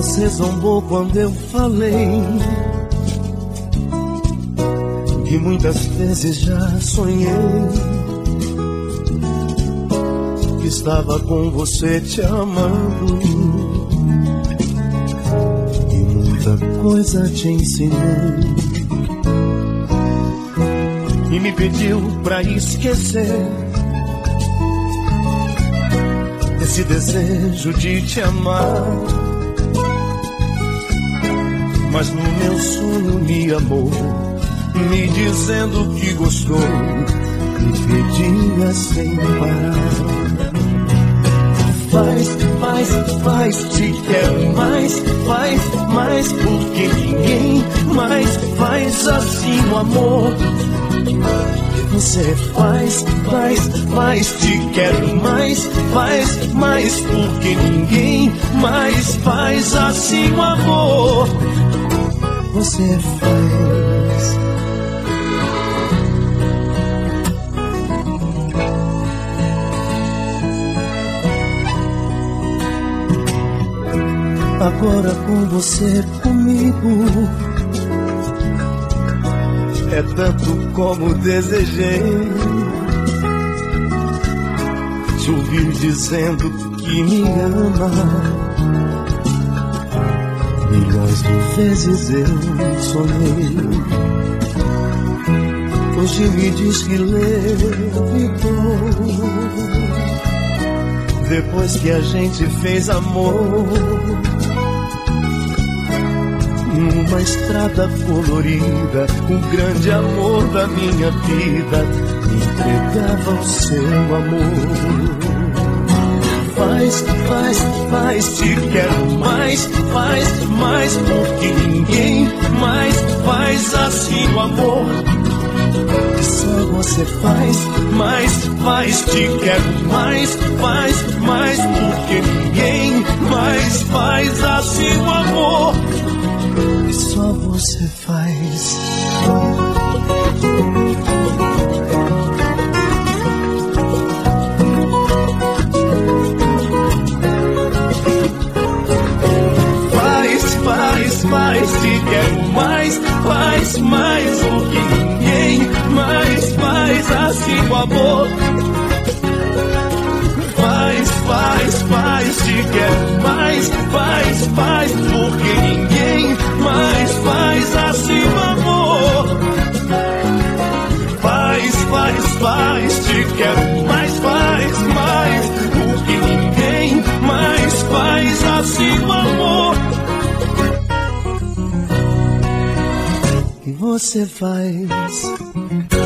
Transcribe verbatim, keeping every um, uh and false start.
Você zombou quando eu falei que muitas vezes já sonhei que estava com você te amando e muita coisa te ensinei e me pediu pra esquecer esse desejo de te amar. Mas no meu sonho me amou, me dizendo que gostou, me pedia sem parar. Faz, faz, faz, te quero mais, faz, mais, porque ninguém mais faz assim o amor. Você faz, faz, faz, te quero mais, faz, mais, porque ninguém mais faz assim o amor. Você faz. Agora com você comigo é tanto como desejei te ouvir dizendo que me ama. Milhões de vezes eu sonhei, hoje me diz que levitou depois que a gente fez amor numa estrada colorida. O grande amor da minha vida me entregava o seu amor. Faz, faz, faz, te quero mais, faz, mais, porque ninguém mais faz assim o amor. Só você faz, mais, faz, te quero mais, faz, mais, porque ninguém mais faz assim o amor. E só você faz. Faz, faz, te quero mais, faz mais, porque ninguém mais faz assim o amor. Faz, faz, faz, te quero mais, faz, faz, porque ninguém mais faz assim o amor. Faz, faz, faz, te quero mais, faz, mais, porque ninguém mais faz assim o amor. E você faz.